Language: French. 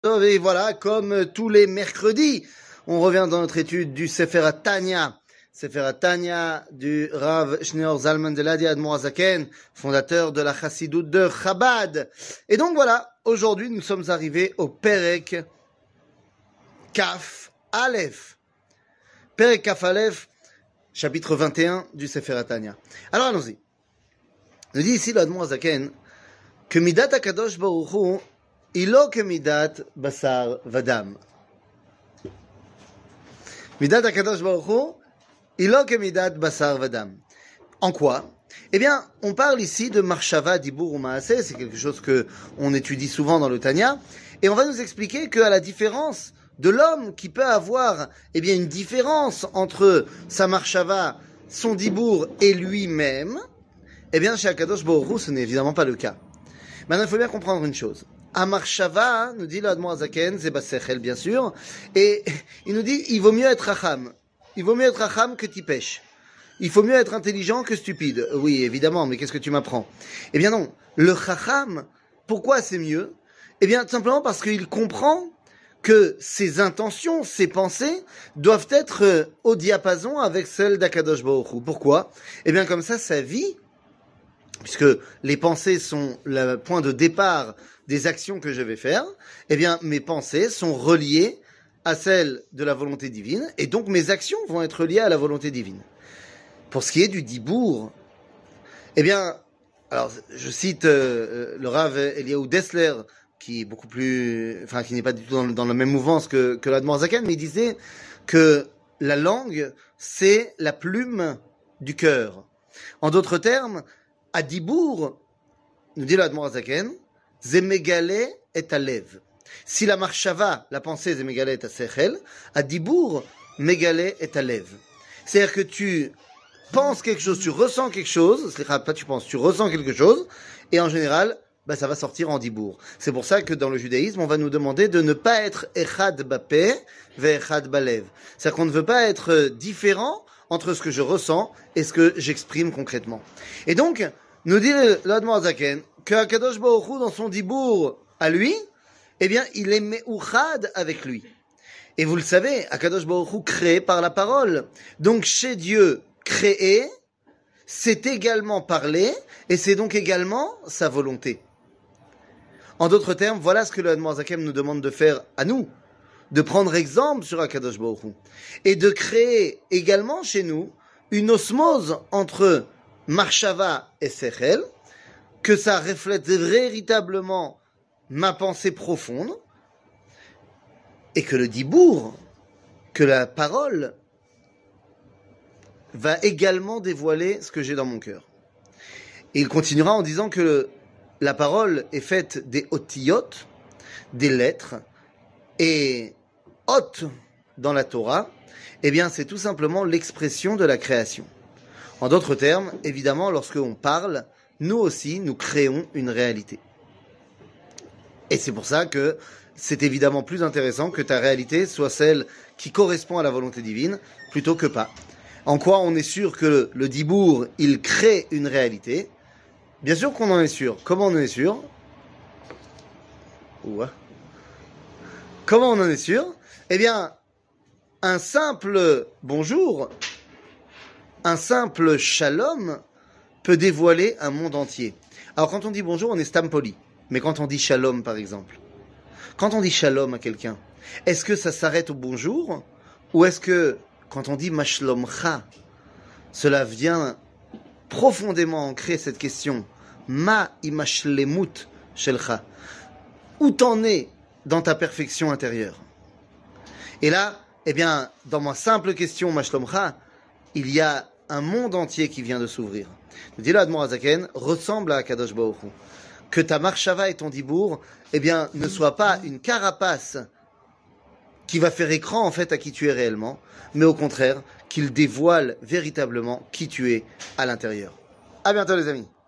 Et voilà, comme tous les mercredis, on revient dans notre étude du Sefer Tanya du Rav Shneor Zalman de Ladia Admor HaZaken, fondateur de la Chassidoute de Chabad. Et donc voilà, aujourd'hui nous sommes arrivés au Perek Kaf Aleph. Perek Kaf Aleph, chapitre 21 du Sefer Tanya. Alors allons-y. Nous dit ici l'Admor HaZaken que Midat HaKadosh Baruch Hu Ilo que midat basar vadam. Midat HaKadosh Baruch Hu, ilo que midat basar vadam. En quoi? Eh bien, on parle ici de marshava, dibur ou maaseh, c'est quelque chose que on étudie souvent dans le Tanya, et on va nous expliquer qu'à la différence de l'homme qui peut avoir, eh bien, une différence entre sa marshava, son dibur et lui-même, eh bien, chez HaKadosh Baruch Hu, ce n'est évidemment pas le cas. Maintenant, il faut bien comprendre une chose. Amarshava, nous dit l'Admor HaZaken, c'est Basechel bien sûr, et il nous dit, il vaut mieux être Chacham. Il vaut mieux être Chacham que Tipesh. Il faut mieux être intelligent que stupide. Oui, évidemment, mais qu'est-ce que tu m'apprends? Eh bien non, le Chacham, pourquoi c'est mieux? Eh bien, tout simplement parce qu'il comprend que ses intentions, ses pensées, doivent être au diapason avec celles d'Akadosh Baruch Hu. Pourquoi? Eh bien, comme ça, sa vie, puisque les pensées sont le point de départ des actions que je vais faire, eh bien, mes pensées sont reliées à celles de la volonté divine, et donc mes actions vont être liées à la volonté divine. Pour ce qui est du dibour, eh bien, alors, je cite le Rav Eliyahu Dessler, qui est beaucoup plus, enfin, qui n'est pas du tout dans la même mouvance que l'Admor HaZaken, mais il disait que la langue, c'est la plume du cœur. En d'autres termes, à dibour, nous dit l'Admor HaZaken, Zemegale et alev. Si la marshava, la pensée, Zemegale et sechel, à dibour, Megale et alev. C'est-à-dire que tu penses quelque chose, tu ressens quelque chose, pas tu penses, tu ressens quelque chose, et en général, ça va sortir en dibour. C'est pour ça que dans le judaïsme, on va nous demander de ne pas être echad bapeh ve echad balev. C'est-à-dire qu'on ne veut pas être différent entre ce que je ressens et ce que j'exprime concrètement. Et donc, nous dit l'Admor HaZaken que HaKadosh Baruch Hu, dans son dibour à lui, eh bien, il est me'uchad avec lui. Et vous le savez, HaKadosh Baruch Hu créé par la parole. Donc, chez Dieu, créé, c'est également parler, et c'est donc également sa volonté. En d'autres termes, voilà ce que l'Admor HaZaken nous demande de faire à nous, de prendre exemple sur HaKadosh Baruch Hu, et de créer également chez nous une osmose entre marshava et sechel, que ça reflète véritablement ma pensée profonde, et que le dibour, que la parole, va également dévoiler ce que j'ai dans mon cœur. Et il continuera en disant que la parole est faite des otiyot, des lettres, et ot dans la Torah, eh bien c'est tout simplement l'expression de la création. En d'autres termes, évidemment, lorsque on parle, nous aussi, nous créons une réalité. Et c'est pour ça que c'est évidemment plus intéressant que ta réalité soit celle qui correspond à la volonté divine, plutôt que pas. En quoi on est sûr que le dibour, il crée une réalité? Bien sûr qu'on en est sûr. Comment on en est sûr? Comment on en est sûr? Eh bien, un simple bonjour, un simple shalom peut dévoiler un monde entier. Alors quand on dit bonjour, on est stam poli. Mais quand on dit shalom, par exemple, quand on dit shalom à quelqu'un, est-ce que ça s'arrête au bonjour? Ou est-ce que, quand on dit mashlomcha, cela vient profondément ancrer cette question, ma imashlemut shelcha, où t'en es dans ta perfection intérieure? Et là, eh bien, dans ma simple question mashlomcha, il y a un monde entier qui vient de s'ouvrir. Le dit l'Admor HaZaken ressemble à HaKadosh Baruch Hu. Que ta marshava et ton dibour, eh bien, ne soient pas une carapace qui va faire écran, en fait, à qui tu es réellement, mais au contraire, qu'il dévoile véritablement qui tu es à l'intérieur. À bientôt, les amis.